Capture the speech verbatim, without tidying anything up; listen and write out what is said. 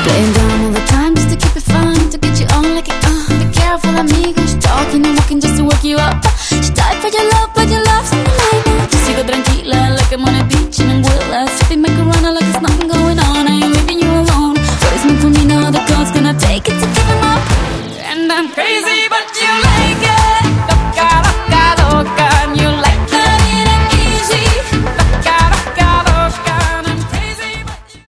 Playing dumb all the time just to keep it fun, to get you on like it, uh Be careful, amigo, she's talking and walking just to work you up. She died for your love, but your love's not